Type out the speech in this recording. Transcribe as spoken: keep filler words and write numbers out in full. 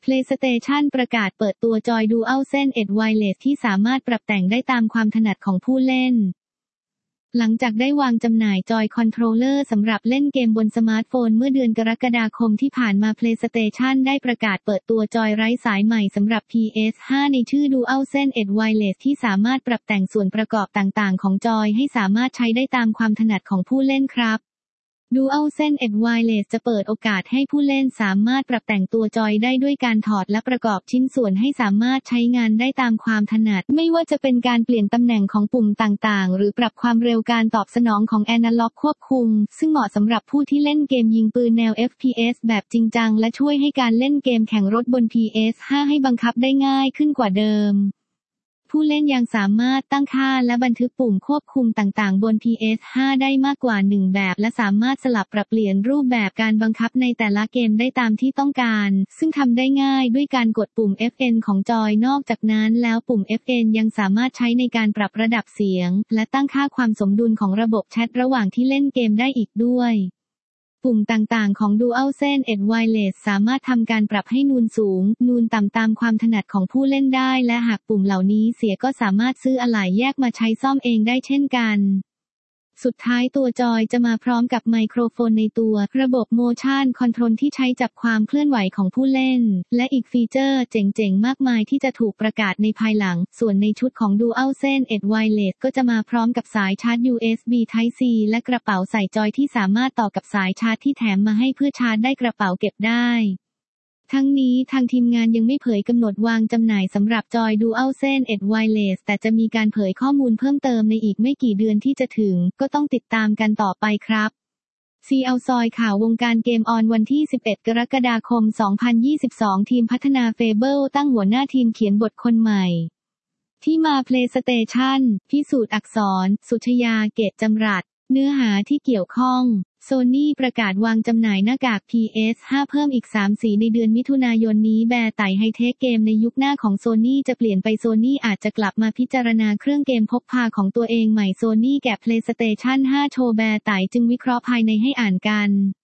PlayStation ประกาศเปิดตัวจอย DualSense เอ็ด Wireless ที่สามารถปรับแต่งได้ตามความถนัดของผู้เล่นหลังจากได้วางจำหน่ายจอยคอนโทรลเลอร์สำหรับเล่นเกมบนสมาร์ทโฟนเมื่อเดือนกรกฎาคมที่ผ่านมา PlayStation ได้ประกาศเปิดตัวจอยไร้สายใหม่สำหรับ พี เอส ห้า ในชื่อ DualSense เอ็ด Wireless ที่สามารถปรับแต่งส่วนประกอบต่างๆของจอยให้สามารถใช้ได้ตามความถนัดของผู้เล่นครับDualSense เอ็ด Wireless จะเปิดโอกาสให้ผู้เล่นสามารถปรับแต่งตัวจอยได้ด้วยการถอดและประกอบชิ้นส่วนให้สามารถใช้งานได้ตามความถนัดไม่ว่าจะเป็นการเปลี่ยนตำแหน่งของปุ่มต่างๆหรือปรับความเร็วการตอบสนองของแอนาล็อกควบคุมซึ่งเหมาะสำหรับผู้ที่เล่นเกมยิงปืนแนว เอฟ พี เอส แบบจริงจังและช่วยให้การเล่นเกมแข่งรถบน พี เอส ห้า ให้บังคับได้ง่ายขึ้นกว่าเดิมผู้เล่นยังสามารถตั้งค่าและบันทึกปุ่มควบคุมต่างๆบน พี เอส ห้า ได้มากกว่าหนึ่งแบบและสามารถสลับปรับเปลี่ยนรูปแบบการบังคับในแต่ละเกมได้ตามที่ต้องการซึ่งทำได้ง่ายด้วยการกดปุ่ม เอฟ เอ็น ของจอยนอกจากนั้นแล้วปุ่ม เอฟ เอ็น ยังสามารถใช้ในการปรับระดับเสียงและตั้งค่าความสมดุลของระบบแชทระหว่างที่เล่นเกมได้อีกด้วยปุ่มต่างๆของ DualSense เอ็ด Wireless สามารถทำการปรับให้นูนสูงนูนต่ำตามความถนัดของผู้เล่นได้และหากปุ่มเหล่านี้เสียก็สามารถซื้ออะไหล่แยกมาใช้ซ่อมเองได้เช่นกันสุดท้ายตัวจอยจะมาพร้อมกับไมโครโฟนในตัวระบบ Motion Control ที่ใช้จับความเคลื่อนไหวของผู้เล่นและอีกฟีเจอร์เจ๋งๆมากมายที่จะถูกประกาศในภายหลังส่วนในชุดของ DualSense เอ็ด Wireless ก็จะมาพร้อมกับสายชาร์จ ยู เอส บี Type C และกระเป๋าใส่จอยที่สามารถต่อกับสายชาร์จที่แถมมาให้เพื่อชาร์จได้กระเป๋าเก็บได้ทั้งนี้ทางทีมงานยังไม่เผยกำหนดวางจำหน่ายสำหรับจอย DualSense เอ็ด Wireless แต่จะมีการเผยข้อมูลเพิ่มเติมในอีกไม่กี่เดือนที่จะถึงก็ต้องติดตามกันต่อไปครับ ซี แอล ซอยข่าววงการเกมออนวันที่สิบเอ็ดกรกฎาคมสองพันยี่สิบสองทีมพัฒนา Fable ตั้งหัวหน้าทีมเขียนบทคนใหม่ที่มา PlayStation พิสูจน์อักษรสุชยาเกตจำรัดเนื้อหาที่เกี่ยวข้อง Sony ประกาศวางจำหน่ายหน้ากาก พี เอส ห้า เพิ่มอีกสามสีในเดือนมิถุนายนนี้แบร์ไต่ไฮเทคเกมในยุคหน้าของ Sony จะเปลี่ยนไป Sony อาจจะกลับมาพิจารณาเครื่องเกมพกพาของตัวเองใหม่ Sony แกะ PlayStation ห้าโชว์แบร์ไต่จึงวิเคราะห์ภายในให้อ่านกัน